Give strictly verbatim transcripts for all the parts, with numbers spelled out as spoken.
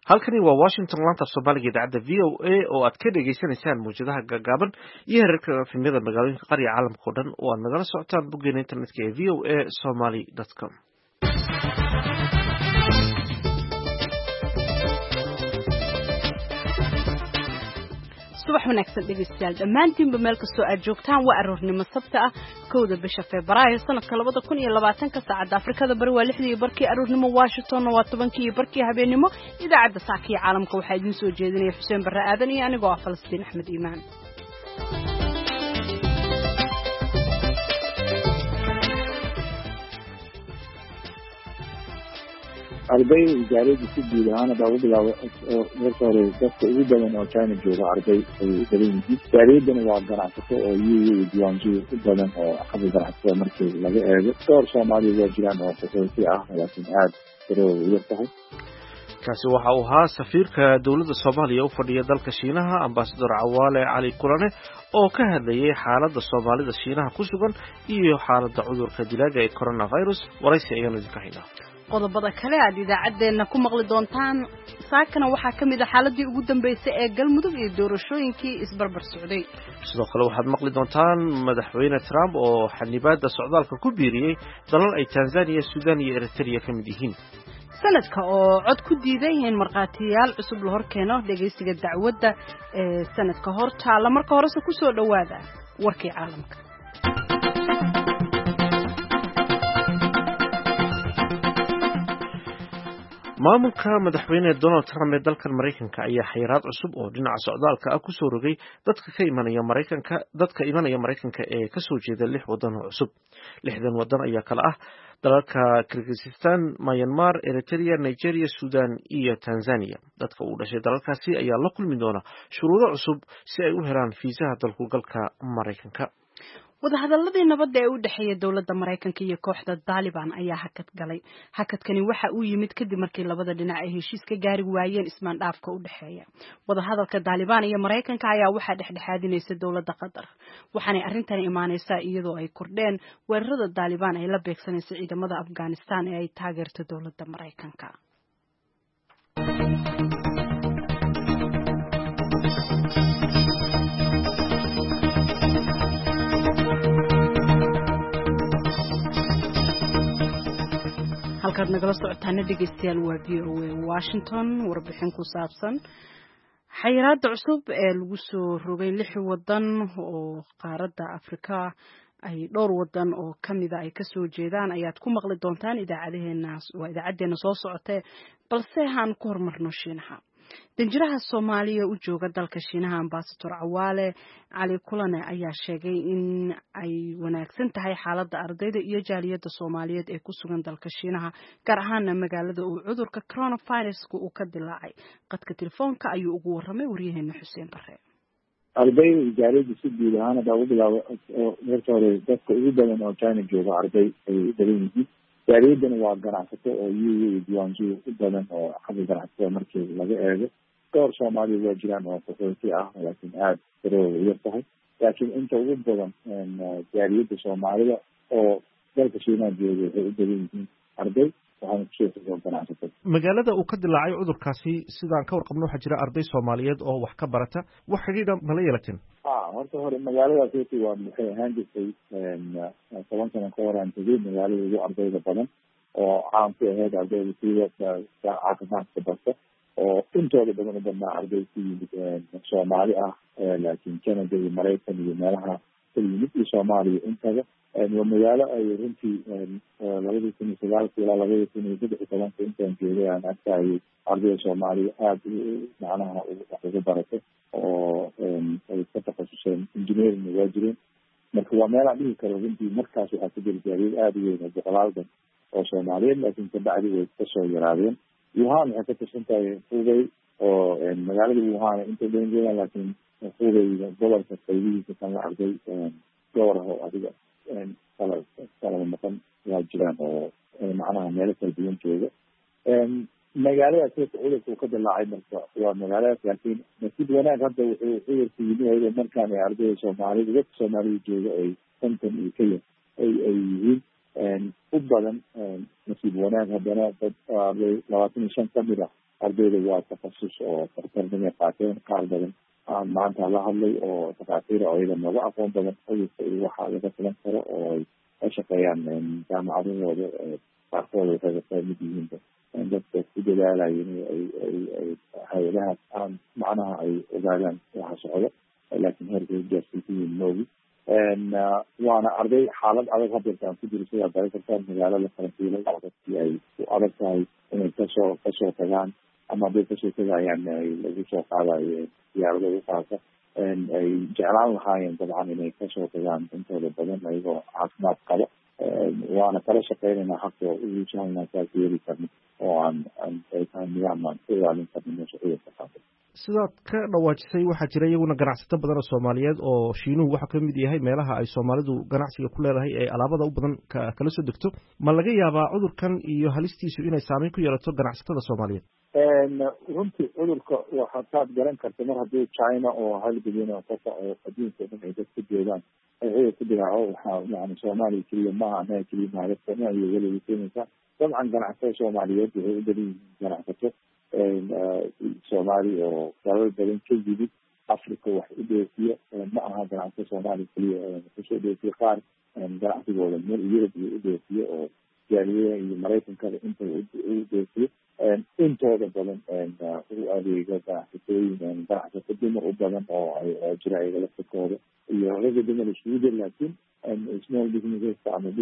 halkani waa Washington laanta Soomaaliga idaacada V O A oo aad ka dhageysanaysaan muujadaha gaagaaban iyo heerarka filimada magaalooyinka qariga caalamka oo dhan oo aad nagala socotaan boggeena internetka ee v o a somali dot com. subax wanaagsan dhegeystayaal dhammaantiinba meel kastoo aad joogtaan waa aroornimo sabti ah kowda bisha Febraayo sanadka labada kun iyo labaatanka saacada Afrikada bari waa lixdii barkii aroornimo Washington waa tobankii barkii habeenimo idaacadda saakii caalamka waxaa idin soo jeedinaya Xuseen Barre Aadan iyo anigoo ah Falastiin Axmed Iimaan. arday ijaarada si guud ahaan baa ugu bilaabay marka hore dadka ugu badan oo China jooga arday ay u badan yihiin ijaaradan waa ganacsato oo iyagu diiwaanjiyo u badan oo xabad ganacsato markii laga eego door Soomaaliya waa jiraan oo qaxooti ah laakiin aad tiro yar tahay. kaasi waxa uu ahaa safiirka dawladda Soomaaliya u fadhiya dalka Shiinaha Ambassador Cawaale Cali Kulane oo ka hadlayay xaaladda Soomaalida Shiinaha ku sugan iyo xaaladda cudurka dilaaga ee coronavirus waraysi ayaan idinka haynaa. qodobada kale aad idaacadeena ku maqli doontaan saakana waxaa ka mid ah xaaladii ugu dambeysay ee galmudug iyo doorashooyinkii isbarbar socday. sidoo kale waxaad maqli doontaan madaxweyne Trump oo xanibaadda socdaalka ku biiriyay dalal ay Tanzania, Sudan iyo Eritrea ka mid yihiin. sanadka oo cod ku diiday in marqaatiyaal cusub la hor keeno dhageysiga dacwadda ee sanadka hor taala marka horese ku soo dhawaada warkii caalamka. maamulka madaxweyne Donald Trump ee dalka Mareykanka ayaa xayiraad cusub oo dhinaca socdaalka ah ku soo rogay dadka ka imanaya Mareykanka dadka imanaya Mareykanka ee ka soo jeeda lix wadan oo cusub. lixdan wadan ayaa kala ah dalalka Kyrgyzstan, Myanmar, Eritrea, Nigeria, Sudan iyo Tanzania. dadka u dhashay dalalkaasi ayaa la kulmi doona shuruudo cusub si ay u helaan fiisaha dalku galka Mareykanka. wadahadaladii nabadda ee u dhaxeeyay dawladda Mareykanka iyo kooxda Taliban ayaa hakad galay. hakadkani waxa uu yimid kadib markii labada dhinac ay heshiis ka gaari waayeen ismaandhaafka u dhaxeeya. wadahadalka Taliban iyo Mareykanka ayaa waxa dhexdhexaadinaysa dawladda Qatar. waxaanay arrintan imaanaysaa iyadoo ay kordheen weerarada Taliban ay la beegsanayso ciidamada Afghanistan ee ay taageerto dawladda Mareykanka. halkaad nagala socotaana dhegeystayaal waa V O A Washington warbixin ku saabsan xayiraadda cusub ee lagu soo rogay lix wadan oo qaaradda Afrika ay dhowr wadan oo kamida ay ka soo jeedaan ayaad ku maqli doontaan idaacadeena waa idaacadeena soo socotay balse aan ku hormarno Shiinaha. danjiraha Soomaaliya u jooga dalka Shiinaha Ambassador Cawaale Cali Kulane ayaa sheegay in ay wanaagsan tahay xaaladda ardayda iyo jaaliyadda Soomaaliyeed ee ku sugan dalka Shiinaha gaar ahaan magaalada uu cudurka coronavirus uu ka dilaacay. qadka telefoonka ayuu ugu waramay wariyaheena Xuseen Barre. arday ijaarada si guud ahaan baa ugu bilaabay marka hore dadka ugu badan oo China jooga arday ay u badan yihiin ijaaradan waa ganacsato oo iyagu diiwaanjiyo u badan oo xabad ganacsato markii laga eego door Soomaaliya waa jiraan oo qaxooti ah laakiin aad tiro yar tahay. laakiin inta ugu badan ijaarada Soomaalida oo dalka Shiinaha jooga ay u badan yihiin arday waxaan ku sheegay ganacsato. magaalada uu ka dilaacay cudurkaasi sidaan ka warqabno waxa jira arday Soomaaliyeed oo wax ka barata wax xiriir ma la yeelatin. ah horta hore magaaladaasi waa maxay ahaan jirtay toban sano ka hor aan tegay magaalada ugu ardayda badan oo caan ku ahayd ardayda sida caafimaadka barta oo intooda badan u badnaa arday ku yimid Soomaali ah laakiin Canada iyo Mareykan iyo meelaha ka yimid iyo Soomaaliya intaga waa magaalo ay runtii labadii kun iyo sagaalkii ilaa labadii kun iyo saddex iyo tobanka intaan joogay aan arkayay ardayda Soomaaliya aad macnaha ugu baratay oo ay ka takhasuseen engineering waa jireen. marka waa meel aan dhihi karo runtii markaas waxaa ku jira jaariyad aad u weyn oo boqolaaldan oo Soomaaliyeed laakiin kabacdi way kasoo yaraadeen. Wuhan waxay ka tirsan tahay Hubei oo magaalada Wuhan inta badan joogaan laakiin Hubei gobolka qaybihiisa kan la arday dhowr ah oo adiga kala kala maqan waa jiraan oo macnaha meelo kala duwan jooga. magaaladaas cudurku ka dilaacay marka waa magaaladaas laakiin nasiib wanaag hadda wuxuu cudurku yimid markaan ay ardayda Soomaalida dadka Soomaalida jooga ay konton iyo ka yar ay ay yihiin u badan nasiib wanaag haddana dad labaatan iyo shan ka mid ah ardayda waa takhasus oo tartarnimay qaateen qaar badan maanta la hadlay oo takhaatiir oo iyaga nooga aqoon badan cudurka iyo waxa laga filan karo oo ay ka shaqeeyaan jaamacadahooda qaarkooda waxay ka mid yihiin dadka ku dadaalaya in ay ay ay hay-adahaas aan macnaha ay ogaadaan waxa socda laakiin heerkay gaarsiisiyiin moogi waana arday xaalad adag hadeertaan ku jiro sidaa dari kartaan magaalada karantiilay dadkii ay ku adag tahay inay kasoo kasoo tagaan ama hadday kasoo tagayaan lagu soo qaadayo diyaarada ugu qaata ay jeclaan lahaayeen dabcan inay kasoo tagaan intooda badan ayagoo caafimaad qaba waana kala shaqeynayna xaqo ugu sahalnaa saas yeeli karno oo aan ay tahay nidaam aan ku ilaalin karno meesha cudurka qaata sidaad ka dhawaajisay waxaa jira iyaguna ganacsato badan oo soomaaliyeed oo shiinuhu waxaa kamid yahay meelaha ay soomaalidu ganacsiga ku leedahay ee alaabada u badan kala soo degto ma laga yaabaa cudurkan iyo halistiisu inay saameyn ku yeelato ganacsatada soomaaliyeed runtii cudurka waxaad garan karta mar haddii china oo hal bilyan oo qofa oo adduunka o dhan ay dad ku joogaan ay cudur ku dilaaco waxaa yani soomaaliya keliya maaha anaga keliya maaha dadka dhan ayay weliga keenaysaa dabcan ganacsatada soomaaliyeed waxay u badan yihiin ganacsato soomaali oo dalal badan ka yimid africa wax u dheefiya ma aha ganacsato soomaaliya keliya kusoo dheefiya qaar ganacsigooda meel yurub iyo u dheefiya oo jaaliyaha iyo maraykankada inta u dheefiya intooda badan u adeega ganacsatooyin ganacsato dumar u badan oo jira ayaga laftakooda iyo raga dumar isugu jir laakiin small businesses ama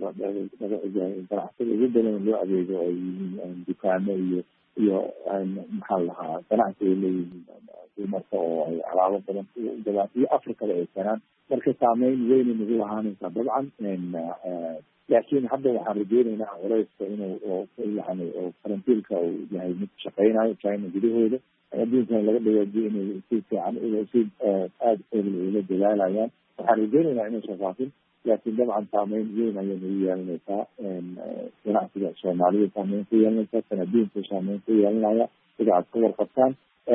ganacsada ugu badan loo adeego ay yihiin dukaamo iyo iyo maxaa lahaa ganacsi ay leeyihiin dumarka oo ay alaabo badan ugadaan iyo afrikada ay kanaan marka saameyn weyna nagu lahaanaysaa dabcan laakiin hadda waxaan rajeynaynaa culeyska inuu yani karantiilka uu yahay mid shaqeynayo china gudahooda adduunkan laga dhawaajiyo inay si fiican si aada xoogle ula dadaalayaan waxaan rajeynaynaa inaysan faafin laakiin dabcan saameyn weyn ayay nagu yeelanaysaa ganacsiga soomaalida saameyn ku yeelanaysaa kan adduunka saameyn ku yeelanaya sida aad ka warqabtaan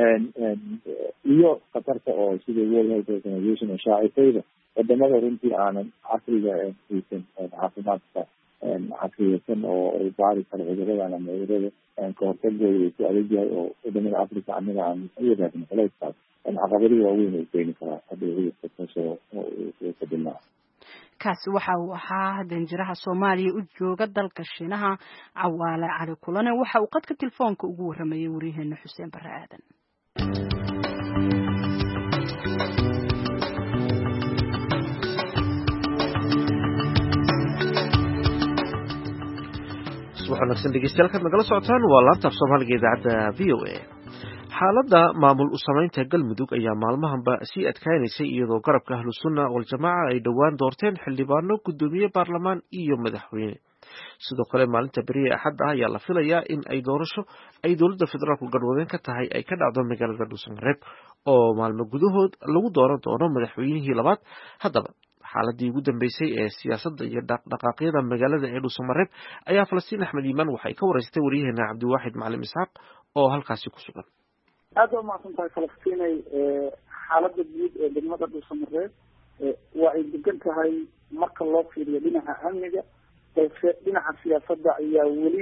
iyo khatarta oo sida world health organization oo shaacisayda wadamada runtii aanan casriga haysan caafimaadka casriyeysan oo ay baari karo cuduradan ama cudurada kahortagooda ay ku adag yahay oo wadamada africa anaga aan uyadaagno culeyskaas caqabado waaweyn ay keeni karaa hadda cudurka kasoo ka dilnaa kaasi waxa uu ahaa danjiraha soomaaliya u jooga dalka shiinaha cawaale cali kulane waxa uu qadka telefoonka ugu waramayay waryaheena xuseen bare aadan wanaagsan dhegeystayaal kaad nagala socotaan waa laanta af soomaaliga idaacadda v o a xaaladda maamul u samaynta galmudug ayaa maalmahanba sii adkaynaysay iyadoo garabka ahlu sunna waljamaaca ay dhowaan doorteen xildhibaano guddoomiye baarlamaan iyo madaxweyne sidoo kale maalinta beriye axadda ah ayaa la filayaa in ay doorasho ay dowladda federaalku garwadeen ka tahay ay ka dhacdo magaalada dhuusamareeb oo maalmo gudahood lagu dooran doono madaxweynihii labaad haddaba xaaladii ugu dambeysay ee siyaasadda iyo dhaqdhaqaaqyada magaalada ee dhuusamareeb ayaa falastiin axmed iimaan waxay ka wareysatay waryaheena cabdiwaaxid macalin isxaaq oo halkaasi ku sugan aada waa mahadsan tahay falastinay xaaladda guud ee degmada dhuusamareeb waa ay degan tahay marka loo fiiriyo dhinaca amniga balse dhinaca siyaasadda ayaa weli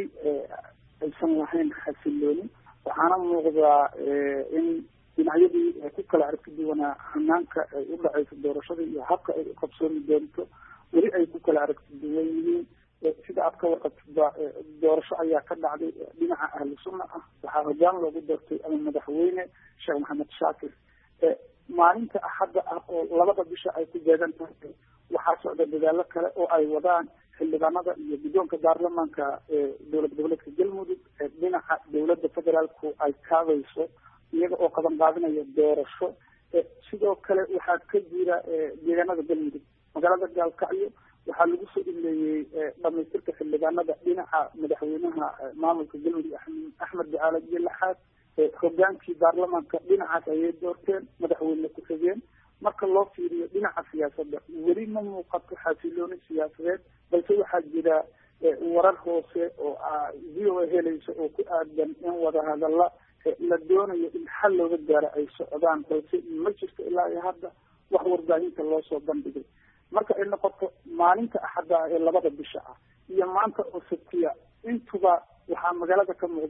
aysan lahayn xasilooni waxaana muuqdaa in dhinacyadii ku kala aragti duwanaa hanaanka ay u dhacayso doorashada iyo habka ay u qabsoomi doonto weli ay ku kala aragti duwan yihiin sida aad ka warqabtida doorasho ayaa ka dhacday dhinaca ahlu sunna ah waxaa hoggaan loogu doortay ama madaxweyne sheekh maxamed shaakir maalinta axadda ah oo labada bisha ay ku jeegan tahay waxaa socda dadaalo kale oo ay wadaan xildhibaanada iyo guddoonka baarlamaanka ee dowlad goboleedka galmudug ee dhinaca dowladda federaalku ay kaabayso iyaga oo qaban qaadinaya doorasho sidoo kale waxaa ka jira deegaanada galmudug magaalada gaalkacyo waxaa lagu soo ileeyey dhamaystirka xildhibaanada dhinaca madaxweynaha maamulka galmudug axmed ducaale jelaxaad hogaankii baarlamaanka dhinacaas ayay doorteen madaxweyne ku-xigeen marka loo fiiriyo dhinaca siyaasadda weli ma muuqato xasilooni siyaasadeed balse waxaa jira warar hoose oo v o a helaysa oo ku aadan in wadahadalla la doonayo in xal looga gaaro ay socdaan balse ma jirto ilaa iyo hadda wax warbaahinta loo soo bandhigay marka ay noqoto maalinta axadda ah ee labada bisha ah iyo maanta oo sabtiya intuba waxaa magaalada ka muuqda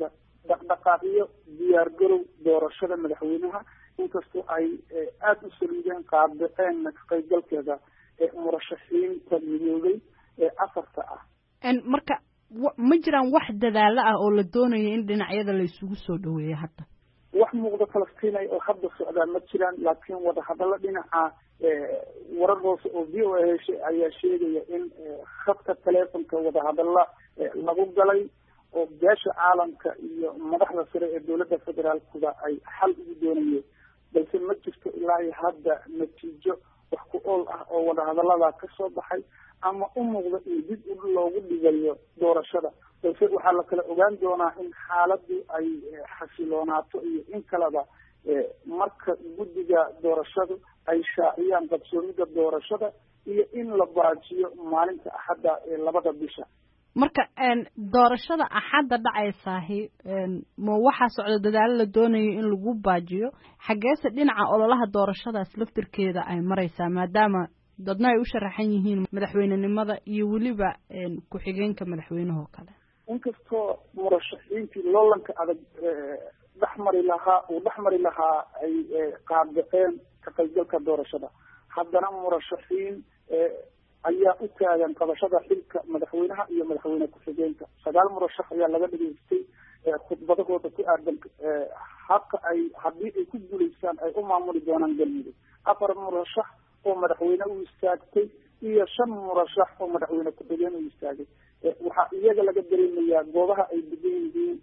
dhaqdhaqaaqyo diyaar garow doorashada madaxweynaha inkastoo ay aada u saliideen qaabdaceenna ka qaybgalkeeda murashaxiinta midoobay ee afarta ah marka ma jiraan wax dadaalo ah oo la doonayo in dhinacyada la isugu soo dhaweeyo hadda wax muuqda Palestine oo hadda socdaan ma jiraan laakiin wada hadallo dhinaca warar hoose oo v o a ayaa sheegaya in khadka telefonka wada hadalla lagu galay oo beesha caalamka iyo madaxda sare ee dowladda federaalkuba ay xal ugu doonayeen balse ma jirto ilaa hadda natiijo wax ku ool ah oo wada hadallada ka soo baxay ama u muuqda in dib loogu dhigayo doorashada balse waxaa la kala ogaan doonaa in xaaladdu ay xasiloonaato iyo in kaleba marka guddiga doorashadu ay shaaciyaan qabsoomida doorashada iyo in la baajiyo maalinta axadda ee labada bisha marka doorashada axadda dhacaysaahi ma waxaa socda dadaalo la doonayo in lagu baajiyo xaggeese dhinaca ololaha doorashadaas laftirkeeda ay maraysaa maadaama dadna ay u sharaxan yihiin madaxweynenimada iyo weliba ku-xigeenka madaxweynahoo kale inkastoo murashaxiintii loolanka adag dhexmari lahaa uu dhexmari lahaa ay qaabdaceen ka qaybgalka doorashada haddana murashaxiin ayaa u taagan qabashada xilka madaxweynaha iyo madaxweyne ku-xigeenka sagaal murashax ayaa laga dhageystay khudbadahooda ku aadan habka ay haddii ay ku guulaystaan ay u maamuli doonaan galmudug afar murashax oo madaxweyne u istaagtay iyo shan murashax oo madaxweyne ku-xigeen u istaagay waxaa iyaga laga dareemayaa goobaha ay degan yihiin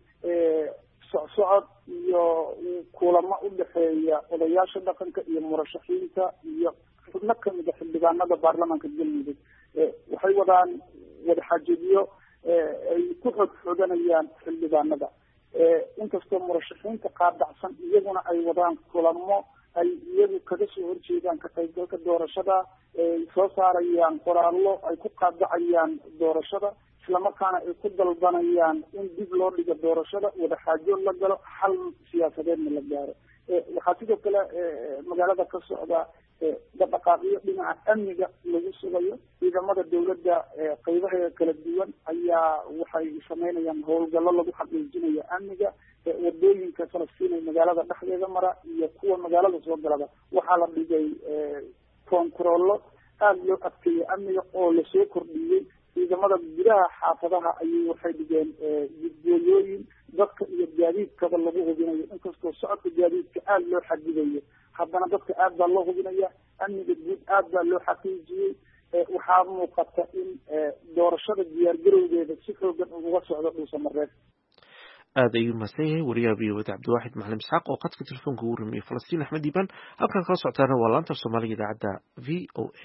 socsocod iyo kulamo u dhexeeya odayaasha dhaqanka iyo murashaxiinta iyo xubno kamid a xildhibaanada baarlamaanka galmudug waxay wadaan wadaxaajoodyo ay ku xogxoganayaan xildhibaanada inkastoo murashaxiinta qaadacsan iyaguna ay wadaan kulamo ay iyagu kaga soo horjeedaan ka qaybgalka doorashada ay soo saarayaan qoraallo ay ku qaadacayaan doorashada islamarkaana ay ku dalbanayaan in dib loo dhigo doorashada wadaxaajood la galo xal siyaasadeedna la gaaro waxaa sidoo kale magaalada ka socda dhaqdhaqaaqyo dhinaca amniga lagu sugayo ciidamada dowladda qaybaheeda kala duwan ayaa waxay sameynayaan howlgallo lagu xaqiijinayo amniga wadooyinka Falastiin ee magaalada dhexdeeda mara iyo kuwa magaalada soo galaba waxaa la dhigay kontarollo aada loo adkeeyay amniga oo lasoo kordhiyey ciidamada gudaha xaafadaha ayay waxay dhigeen gudgooyooyin dadka iyo gaadiidkaba lagu hubinayo inkastoo socodka gaadiidka aada loo xadidayo haddana dadka aad baa loo hubinaya amniga guud aad baa loo xaqiijiyey waxaa muuqata in doorashada diyaargarowgeeda si xoogan uga socdo dhuusamareed aada ayuu mahadsan yahay wariyaha v o a cabdiwaaxid macalin isxaaq oo khadka telefoonka ugu ramiyey falastiin axmed iibaan halkan kala socotaana waa laanta soomaaliga idaacadda v o a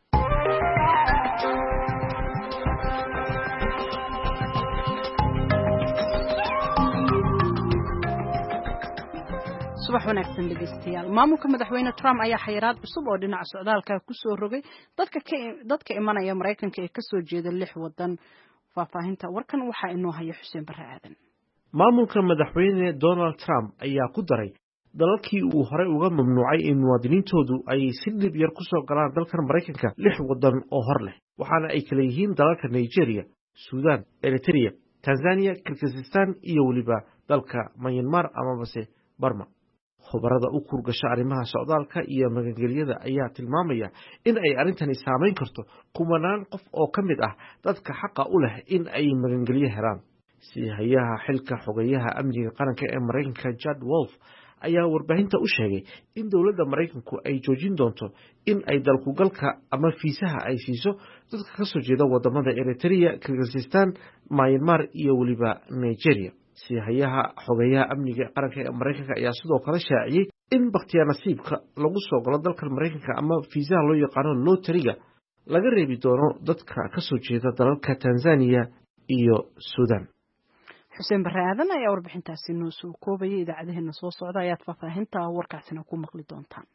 subax wanaagsan dhegeystayaal maamulka madaxweyne Trump ayaa xayiraad cusub oo dhinaca socdaalka ku soo rogay dadka dadka imanaya Mareykanka ee ka soo jeeda lix wadan faahfaahinta warkan waxa inoo haya Xuseen Barre Aadan maamulka madaxweyne Donald Trump ayaa ku daray dalalkii uu hore uga mamnuucay in muwaadiniintoodu ay si dhib yar ku soo galaan dalkan Mareykanka lix wadan oo hor leh waxaana ay kala yihiin dalalka Nigeria, Sudan, Eritrea, Tanzania, Kyrgyzstan iyo waliba dalka Myanmar ama base Burma khubarada u kurgasha arrimaha socdaalka iyo magangelyada ayaa tilmaamaya in ay arrintani saameyn karto kumanaan qof oo ka mid ah dadka xaqa u leh in ay magangelyo helaan sihayaha xilka xogeyaha amniga qaranka ee Mareykanka Judd Wolf ayaa warbaahinta u sheegay in dowladda Mareykanku ay joojin doonto in ay dalkugalka ama fiisaha ay siiso dadka ka soo jeeda wadamada Eritrea, Kyrgyzstan, Myanmar iyo waliba Nigeria sihayaha xogeyaha amniga qaranka ee Mareykanka ayaa sidoo kale shaaciyay in bakhtiyaar nasiibka lagu soo galo dalka Mareykanka ama fiisaha loo yaqaano lotteriga laga reebi doono dadka ka soo jeeda dalalka Tanzania iyo Sudan Xuseen Barre Aadan ayaa warbixintaasi noo soo koobay idaacadaheena soo socda ayaad faahfaahinta warkaasina ku maqli doontaan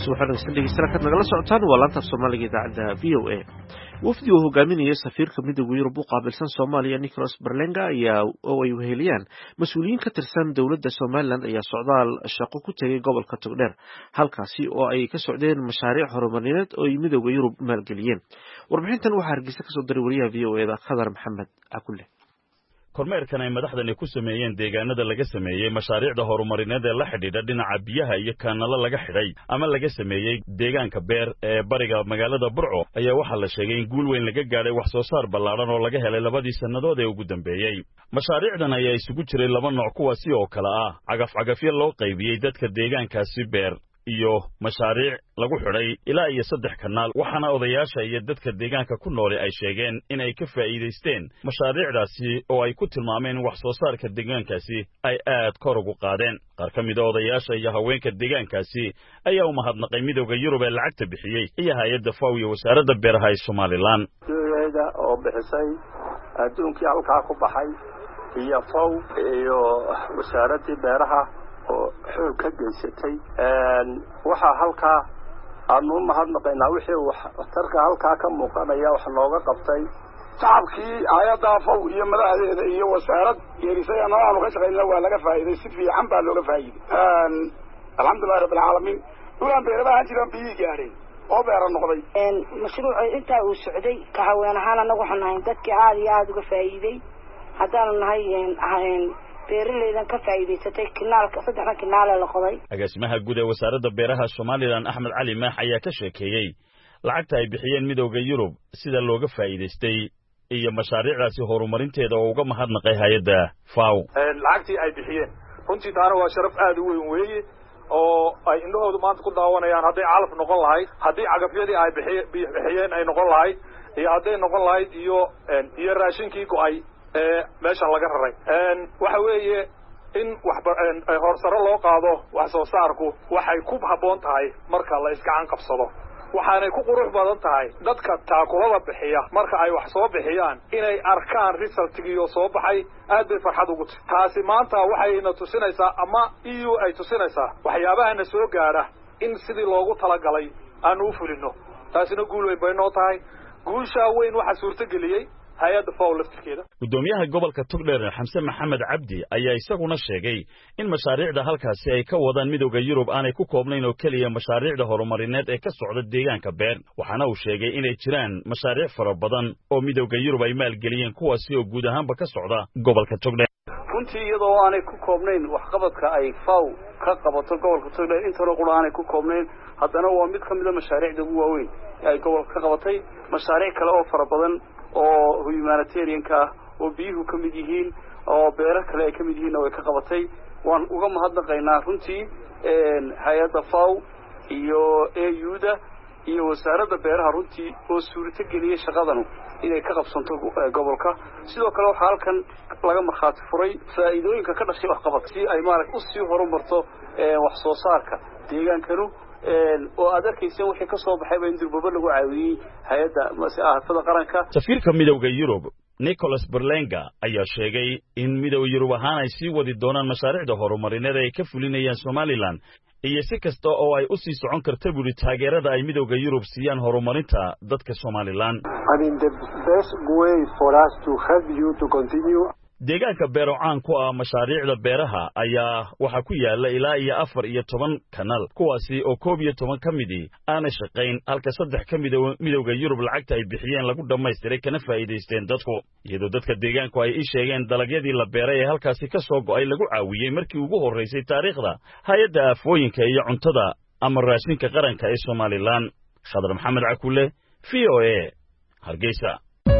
waxaan dhegeystayaal ka nagala socotaan waa laanta Soomaaliga idaacada V O A. wafdi uu hogaaminayay safiirka midowga Yurub u qaabilsan Soomaaliya Nicholas Berlinga ayaa oo ay weheliyaan mas'uuliyiin ka tirsan dowladda Somaliland ayaa socdaal shaqo ku tagay gobolka Togdheer halkaasi oo ay ka socdeen mashaariic horumarineed oo ay midowga Yurub maalgeliyeen. Warbixintan waxaa Hargeysa ka soo diray wariyaha V O A da Khadar Maxamed Akulle. kormeerkan ay madaxdani ku sameeyeen deegaanada laga sameeyay mashaariicda horumarineed ee la xidhiidha dhinaca biyaha iyo kaanala laga xidhay ama laga sameeyay deegaanka beer ee bariga magaalada Burco ayaa waxaa la sheegay in guul weyn laga gaaray wax soo saar ballaaran oo laga helay labadii sannadood ee ugu dambeeyay. mashaariicdan ayaa isugu jiray laba nooc kuwaasi oo kala ah cagaf-cagafyo loo qaybiyey dadka deegaankaasi beer iyo mashaariic lagu xidhay ilaa iyo saddex kanaal waxaana odayaasha iyo dadka deegaanka ku nool ay sheegeen in ay ka faa'iideysteen mashaariicdaasi oo ay ku tilmaameen wax soo saarka deegaankaasi ay aad kor ugu qaadeen. qaar ka mid ah odayaasha iyo haweenka deegaankaasi ayaa u mahadnaqay midowga Yurub ee lacagta bixiyey iyo hay'adda F A O iyo wasaaradda beeraha ee Somaliland oo bixisay adduunkii halkaa ku baxay iyo F A O iyo wasaaradda beeraha oo xoog ka geysatay een waxa halkaa aanu mahadnaqaynaa wixii wax tarka halkaa ka muuqanaya wax looga qabtay shacabkii hay'adda F A O iyo madaxdeeda iyo wasaarad yeerisay aanu ka shaqeynaa waa laga faa'iiday si fiican baa looga faa'iiday een alxamdulillaah rabbil caalamiin dulaan beeraha jiraan biyo gaareen oo beero noqday een mashruuca inta uu socday ka haween ahaan anagu xanayn dadkii aad iyo aad uga faa'iiday haddaan nahay een beeralaydan ka faa'iideysatay kinaalka saddexda kinaal ee la qoday. agaasimaha guud ee wasaaradda beeraha Somaliland Axmed Cali Maax ayaa ka sheekeeyay lacagta ay bixiyeen midowga Yurub sida looga faa'iideystay iyo mashaariicdaasi horumarinteeda oo uga mahadnaqay hay'adda F A O. lacagtii ay bixiyeen runtii taana waa sharaf aad u weyn weeye oo ay indhahoodu maanta ku daawanayaan hadday calaf noqon lahayd haddii cagafyadii ay bixiyeen ay noqon lahayd iyo hadday noqon lahayd iyo iyo raashinkii go'ay ee meesha laga raray een waxa weeye in wax horsaro loo qaado wax soo saarku waxay ku haboon tahay marka la iska can qabsado waxaanay ku qurux badan tahay dadka taakulada bixiya marka ay wax soo bixiyaan inay arkaan resultigiyo soo baxay aad bay farxad ugu tahay taasi maanta waxayna tusinaysaa ama E U ay tusinaysaa waxyaabahana soo gaara in sidii loogu talagalay aan u fulino taasina guul weyn bay noo tahay guusha weyn waxa suurtageliyay hay'adda F A O laftirkeeda. gudoomiyaha gobolka Togdheer Xamse Maxamed Cabdi ayaa isaguna sheegay in mashaariicda halkaasi ay ka wadaan midowga Yurub aanay ku koobnayn oo kaliya mashaariicda horumarineed ee ka socda deegaanka beer waxaana uu sheegay inay jiraan mashaariic fara badan oo midowga Yurub ay maalgeliyeen kuwaasi oo guud ahaanba ka socda gobolka Togdheer. runtii iyadoo aanay ku koobnayn waxqabadka ay F A O ka qabato gobolka Togdheer inta qura aanay ku koobnayn haddana waa mid ka mid ah mashaariicda ugu waaweyn ee ay gobolka ka qabatay mashaariic kale oo fara badan oo humanitarianka oo biyuhu ka mid yihiin oo beero kale ay ka mid yihiin oo ay ka qabatay waan uga mahadnaqaynaa runtii een hay'adda F A O iyo E U da iyo wasaaradda beeraha runtii oo suurto geliyay shaqadan inay ka qabsanto gobolka sidoo kale waxa halkan laga marxaati furay faa'iidooyinka ka dhashay wax qabad si ay maarag u sii horumarto ee wax soo saarka deegaankanu een oo aad arkaysan wixii ka soo baxay in durbaba lagu caawiyay hay'adda mas'aafada qaranka. safiirka midowga Yurub Nicholas Berlinga ayaa sheegay in midowga Yurub ahaan ay sii wadi doonaan mashaariicda horumarineed ee ka fulinayaan Somaliland iyo si kasta oo ay u sii socon karto buri taageerada ay midowga Yurub siiyaan horumarinta dadka Somaliland. I mean the best way for us to help you to continue deegaanka beero caan ku ah mashaariicda beeraha ayaa waxa ku yaala ilaa iyo afar iyo toban kanal kuwaasi oo koob iyo toban ka mid ah shaqayn halka saddex ka mid ah midowga Yurub lacagta ay bixiyeen lagu dhameystiray kana faa'iideysteen dadku iyadoo dadka deegaanku ay sheegeen dalagyadii la beeray ee halkaasi ka soo go'ay lagu caawiyay markii ugu horeysay taariikhda hay'adda afooyinka iyo cuntada ama raashinka qaranka ee Somaliland. Khadar Maxamed Akulle V O A Hargeysa.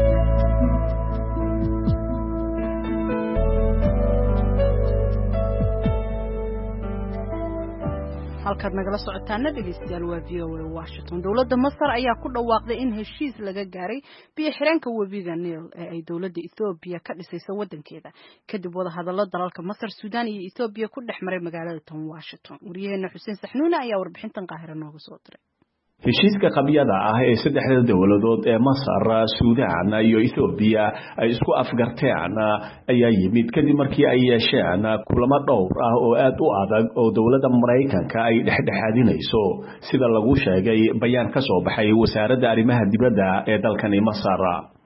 halkaad nagala socotaana dhegeystayaal waa V O A Washington. dowladda Masar ayaa ku dhawaaqday in heshiis laga gaaray biyo xireenka webiga Nile ee ay dowladda Ethiopia ka dhisayso wadankeeda kadib wada hadallo dalalka Masar, Suudaan iyo Ethiopia ku dhex maray magaalada tan Washington. wariyaheena Xuseen Saxnuune ayaa warbixintan qaahira nooga soo diray. heshiiska qabyada ah ee saddexda dowladood ee Masar, Suudaan iyo Itoobiya ay isku afgarteen ayaa yimid kadib markii ay yeesheen kulamo dhowr ah oo aad u adag oo dowladda Mareykanka ay dhexdhexaadinayso sida lagu sheegay bayaan ka soo baxay wasaaradda arrimaha dibadda ee dalkani Masar.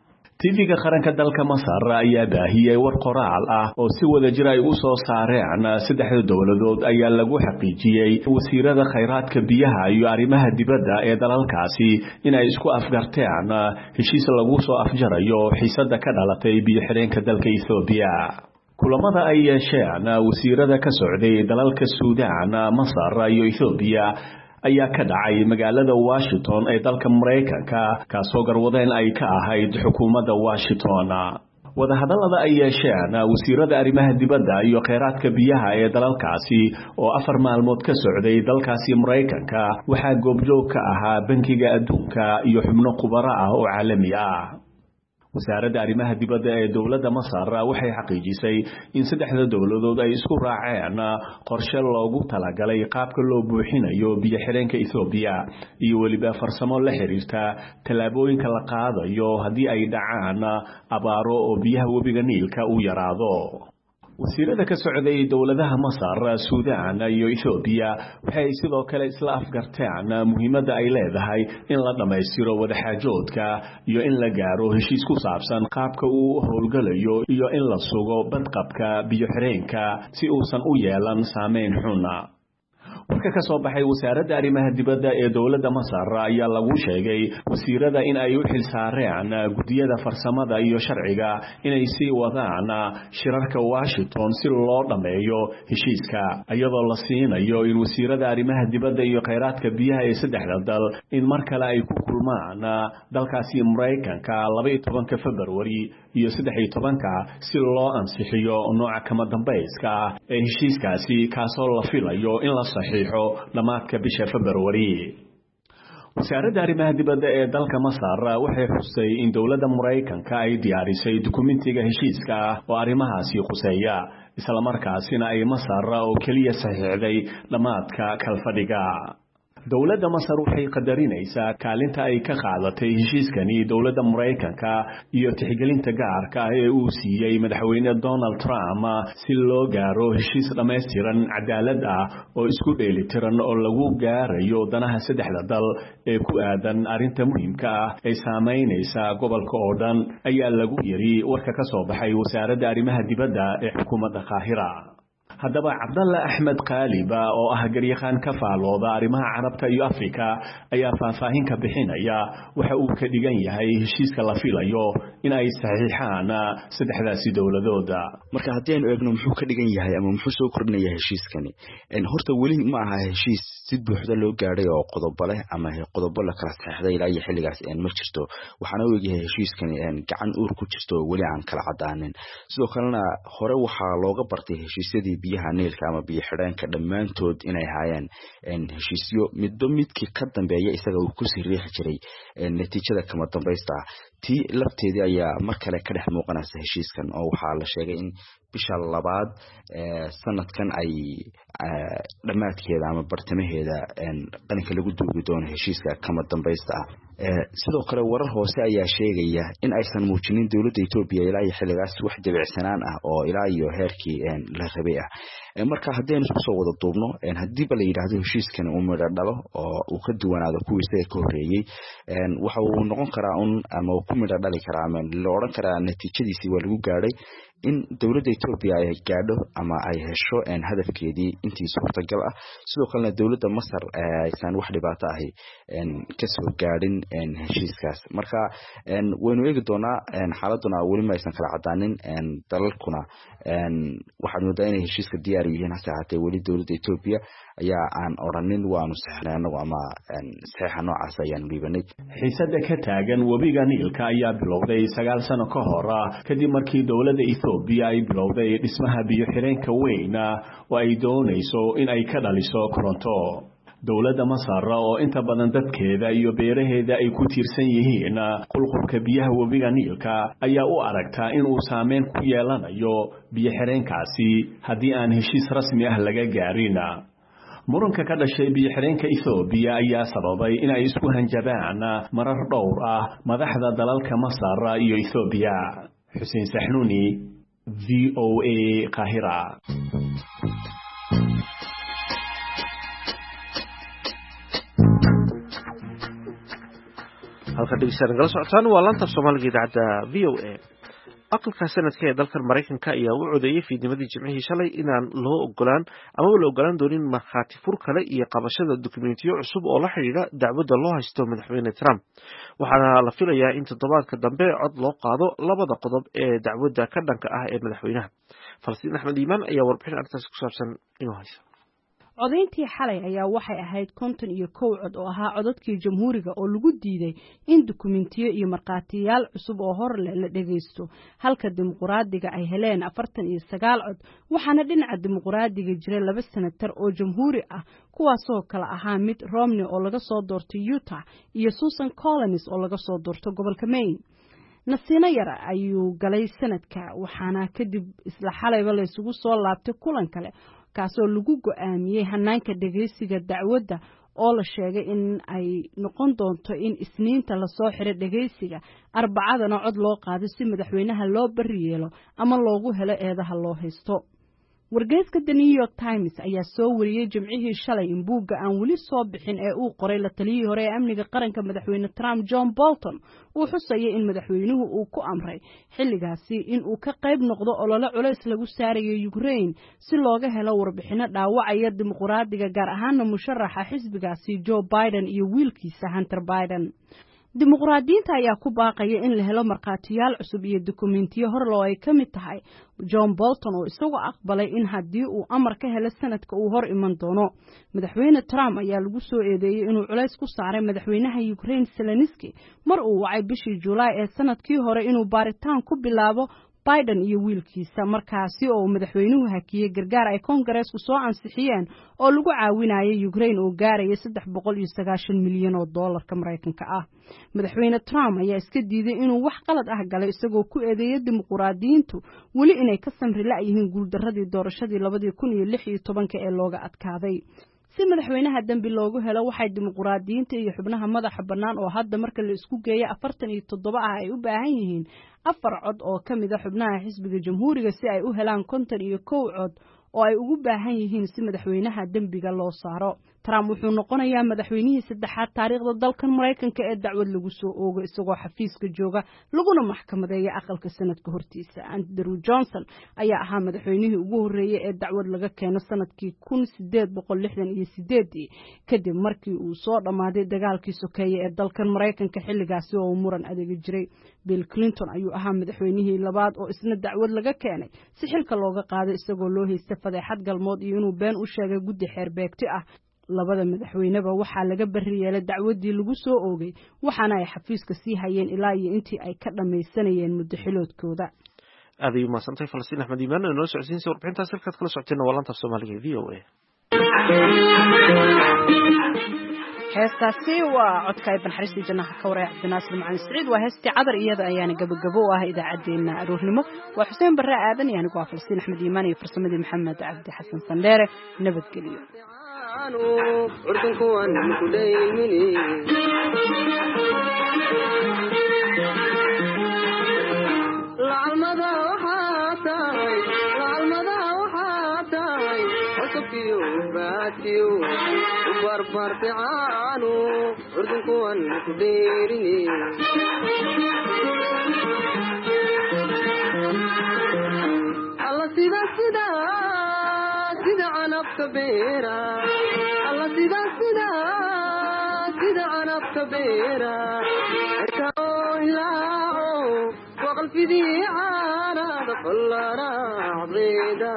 T V-ga qaranka dalka Masar ayaa baahiyay war qoraal ah oo si wada jir ay u soo saareen saddexda dowladood ayaa lagu xaqiijiyay wasiirada kheyraadka biyaha iyo arrimaha dibadda ee dalalkaasi in ay isku afgarteen heshiis lagu soo afjarayo xiisada ka dhalatay biyo-xireenka dalka Itoobiya. kulamada ay yeesheen wasiirada ka socday dalalka Suudaan, Masar iyo Itoobiya ayaa ka dhacay magaalada Washington ee dalka Mareykanka kaasoo garwadeen ay ka ahayd xukuumadda Washington. wadahadallada ay yeesheen wasiirada arrimaha dibadda iyo kheyraadka biyaha ee dalalkaasi oo afar maalmood ka socday dalkaasi Mareykanka waxaa goobjoog ka ahaa Bankiga Adduunka iyo xubno khubaro ah oo caalami ah. wasaaradda arrimaha dibadda ee dowladda Masar waxay xaqiijisay in saddexda dowladood ay isku raaceen qorshe loogu talagalay qaabka loo buuxinayo biyo-xireenka Itoobiya iyo waliba farsamo la xiriirta talaabooyinka la qaadayo haddii ay dhacaan abaaro oo biyaha webiga Niilka u yaraado. wasiirada ka socday dowladaha Masar, Suudaan iyo Itoobiya waxay sidoo kale isla afgarteen muhiimadda ay leedahay in la dhameystiro wadaxaajoodka iyo in la gaaro heshiis ku saabsan qaabka uu howlgalayo iyo in la sugo badqabka biyo-xireenka si uusan u yeelan saameyn xun. warka ka soo baxay wasaaradda arrimaha dibadda ee dowladda Masar ayaa lagu sheegay wasiirada in ay u xilsaareen gudiyada farsamada iyo sharciga inay sii wadaan shirarka Washington si loo dhameeyo heshiiska iyadoo la siinayo in wasiirada arrimaha dibadda iyo kheyraadka biyaha ee saddexda dal in mar kale ay ku kulmaan dalkaasi Mareykanka laba iyo tobanka February iyo saddex iyo tobanka si loo ansixiyo nooca kama dambayska ee heshiiskaasi kaasoo la filayo in la saxiixo dhamaadka bisha February. wasaaradda arrimaha dibadda ee dalka Masar waxay xusay in dowladda Mareykanka ay diyaarisay dukumentiga heshiiska oo arrimahaasi khuseeya isla markaasina ay Masar oo kaliya saxiixday dhamaadka kalfadhiga. dowladda Masar waxay qadarinaysaa kaalinta ay ka qaadatay heshiiskani dowladda Mareykanka iyo tixgelinta gaarka ah ee uu siiyay madaxweyne Donald Trump si loo gaaro heshiis dhameystiran, cadaalad ah oo isku dheelitiran oo lagu gaarayo danaha saddexda dal ee ku aadan arrinta muhiimka ah ee saameynaysa gobolka oo dhan ayaa lagu yiri warka ka soo baxay wasaaradda arrimaha dibadda ee xukuumadda Qaahira. haddaba Cabdalla Axmed Qaaliba oo ah garyaqaan ka faalooda arrimaha Carabta iyo Afrika ayaa faahfaahin ka bixinaya waxa uu ka dhigan yahay heshiiska la filayo in ay saxiixaan saddexdaasi dowladooda. marka haddii aynu eegno muxuu ka dhigan yahay ama muxuu soo kordhinayaa heshiiskani, in horta weli ma aha heshiis si buuxda loo gaaray oo qodobo leh ama qodobo la kala saxiixday ilaa iyo xilligaas een ma jirto. waxaana uu yahay heshiiskani een gacan uur ku jirto weli aan kala cadaanin. sidoo kalena hore waxaa looga bartay heshiisyadii biyaha Niilka ama biyo xireenka dhammaantood inay hayaan een heshiisyo midba midkii ka dambeeya isaga uu ku sii riixi jiray een natiijada kama dambaysta tii lafteedii ayaa mar kale ka dhex muuqanaysa heshiiskan oo waxaa la sheegay in bisha labaad ee sanadkan ay dhamaadkeeda ama bartamaheeda een qalinka lagu duubi doono heshiiska kama dambaysta ee sidoo kale warar hoose ayaa sheegaya in aysan muujinin dowladda Itoobiya ilaa iyo xilligaas wax dabacsanaan ah oo ilaa iyo heerkii een la rabay ah. marka haddii isku soo wada duubno een hadii ba la yiraahdo heshiiskan uu midho dhalo oo uu ka duwanaado kuwii isaga ka horeeyay een waxa uu noqon karaa un ama uu ku midho dhali karaa ama la oran karaa natiijadiisii waa lagu gaaray in dowladda Itoobiya ay gaadho ama ay hesho een hadafkeedii intii suurtagal ah. sidoo kale dowladda Masar aysan wax dhibaato ah een ka soo gaadhin een heshiiskaas. marka een waynu eegi doonaa een xaaladuna weli ma aysan kala cadaanin een dalalkuna een waxaan moodaa inay heshiiska diyaar yihiin hase ahaatee weli dowladda Itoobiya ayaa aan oranin waanu saxnay anagu ama een saxiixa noocaas ayaan liibanay. xiisada ka taagan webiga Niilka ayaa bilowday sagaal sano ka hor kadib markii dowladda Itoobiya ay bilowday dhismaha biyo xireenka weyn oo ay doonayso in ay ka dhaliso koronto. dowladda Masar oo inta badan dadkeeda iyo beeraheeda ay ku tiirsan yihiin qulqulka biyaha webiga Niilka ayaa u aragtaa in uu saameyn ku yeelanayo biyo xireenkaasi haddii aan heshiis rasmi ah laga gaarin. muranka ka dhashay biyo-xireenka Ethiopia ayaa sababay in ay isku hanjabaan marar dhowr ah madaxda dalalka Masar iyo Ethiopia. Xuseen Saxnuuni, V O A Qaahira. halka dhegeystayaal nagala socotaan waa laanta Soomaaliga idaacadda V O A. aqalka sanadka ee dalka Mareykanka ayaa u codeeyay fiidnimadii Jimcihii shalay inaan loo ogolaan ama la ogolaan doonin markhaati fur kale iyo qabashada dukumeentiyo cusub oo la xiriira dacwadda loo haysto madaxweyne Trump. waxaana la filayaa in toddobaadka dambe cod loo qaado labada qodob ee dacwadda ka dhanka ah ee madaxweynaha. Falastiin Axmed Iimaan ayaa warbixin arrintaas ku saabsan inoo haysa. codayntii xalay ayaa waxay ahayd konton iyo kow cod oo ahaa codadkii jamhuuriga oo lagu diiday in dukumentiyo iyo markhaatiyaal cusub oo hor leh la dhageysto, halka dimuqraadiga ay heleen afartan iyo sagaal cod. waxaana dhinaca dimuqraadiga jira laba senatar oo jamhuuri ah, kuwaasoo kala ahaa Mitt Romney oo laga soo doortay Utah iyo Susan Collins oo laga soo doortay gobolka Maine. nasiino yar ayuu galay sanadka, waxaana kadib isla xalayba la isugu soo laabtay kulan kale kaasoo lagu go'aamiyey hanaanka dhageysiga dacwadda oo la sheegay in ay noqon doonto in Isniinta la soo xiray dhageysiga, Arbacadana cod loo qaado si madaxweynaha loo bari yeelo ama loogu helo eedaha loo haysto. wargeyska The New York Times ayaa soo wariyay Jimcihii shalay in buugga aan weli soo bixin ee uu qoray la taliyihii hore ee amniga qaranka madaxweyne Trump John Bolton uu xusayay in madaxweynuhu uu ku amray xilligaasi in uu ka qayb noqdo olole culays lagu saarayo Ukraine si looga helo warbixino dhaawacaya dimuqraadiga, gaar ahaana musharaxa xisbigaasi Joe Biden iyo wiilkiisa Hunter Biden. dimuqraadiyiinta ayaa ku baaqaya in la helo markhaatiyaal cusub iyo dukumentiyo hor loo ay ka mid tahay John Bolton oo isagoo aqbalay in haddii uu amar ka helo sanadka uu hor iman doono. madaxweyne Trump ayaa lagu soo eedeeyay inuu culays ku saaray madaxweynaha Ukraine Zelensky mar uu wacay bishii July ee sanadkii hore inuu baaritaan ku bilaabo Biden iyo wiilkiisa, markaasi oo madaxweynuhu hakiyay gargaar ay Kongareesku soo ansixiyeen oo lagu caawinayay Ukraine oo gaaraya saddex boqol iyo sagaashan milyan oo doolarka Mareykanka ah. madaxweyne Trump ayaa iska diiday inuu wax qalad ah galay, isagoo ku eedeeyay dimuqraadiyiintu weli inay ka samri la'yihiin guuldaradii doorashadii labadii kun iyo lix iyo tobanka ee looga adkaaday. si madaxweynaha dambi loogu helo waxay dimuqraadiyiinta iyo xubnaha madaxa bannaan oo hadda marka la isku geeyo afartan iyo toddoba ah ay u baahan yihiin afar cod oo ka mid ah xubnaha xisbiga jamhuuriga si ay u helaan konton iyo kow cod oo ay ugu baahan yihiin si madaxweynaha dambiga loo saaro. Trump wuxuu noqonayaa madaxweynihii saddexaad taariikhda dalkan Mareykanka ee dacwad lagu soo oogo isagoo xafiiska jooga laguna maxkamadeeya aqalka sanadka hortiisa. Andrew Johnson ayaa ahaa madaxweynihii ugu horeeyay ee dacwad laga keeno sanadkii kun sideed boqol lixdan iyo sideed kadib markii uu soo dhamaaday dagaalkii sokeeye ee dalkan Mareykanka, xilligaasi oo muran adeegi jiray. Bill Clinton ayuu ahaa madaxweynihii labaad oo isna dacwad laga keenay si xilka looga qaado isagoo loo haystay fadeexad galmood iyo inuu been u sheegay guddi xeer beegti ah. labada madaxweyneba waxaa laga bari yeelay dacwadii lagu soo oogay, waxaana ay xafiiska sii hayeen ilaa iyo intii ay ka dhammaysanayeen muddo xiloodkooda. aad ayuu mahadsantahay Falastiin Axmed Iimaan oo noo socodsiinaysa warbixintaas. halkaad kala socoteena waa laanta Soomaaliga V O A. heestaasi waa codka ay banxariistii jannaha ka wareey Cabdinaasir Macalin Saciid. waa heestii cadar, iyada ayaana gabagabo u ah idaacadeena aroornimo. waa Xuseen Barre Aadan iyo anigu waa Falastiin Axmed Iimaan iyo farsamadii Maxamed Cabdi Xasan Sandheere. nabadgelyo. alla sida sida sida anabka beera alla sida sida sida anabka beera erkao ilaaho waqalfidii caarada fallara cdeeda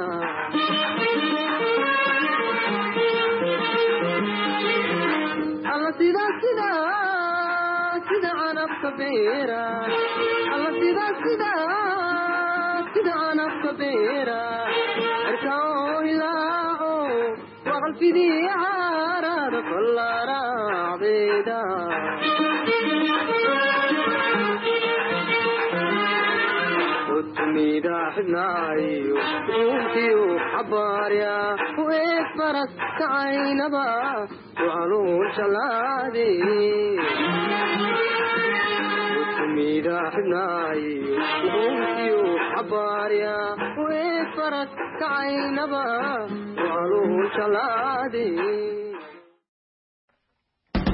alla sida sida sida anabka beera alla sida sida sida anabka beera erkao ilaaho waqalfidii caarada fallara cdeeda utmi tumida xibnaayo runtiyo xabaarya weeg faras kacaynaba wacaluun jalaadi tumida xibnaayo runtiyo xabaarya weeg faras kacaynaba wacaluun jalaadi